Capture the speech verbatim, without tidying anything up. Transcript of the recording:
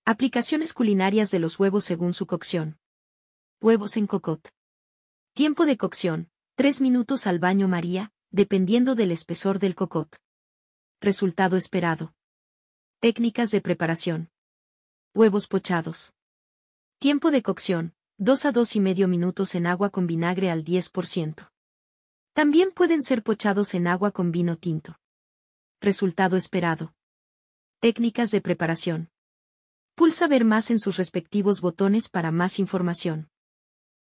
Aplicaciones culinarias de los huevos según su cocción. Huevos en cocotte. Tiempo de cocción, tres minutos al baño María, dependiendo del espesor del cocotte. Resultado esperado. Técnicas de preparación. Huevos pochados. Tiempo de cocción, dos a dos y medio minutos en agua con vinagre al diez por ciento. También pueden ser pochados en agua con vino tinto. Resultado esperado. Técnicas de preparación. Pulsa ver más en sus respectivos botones para más información.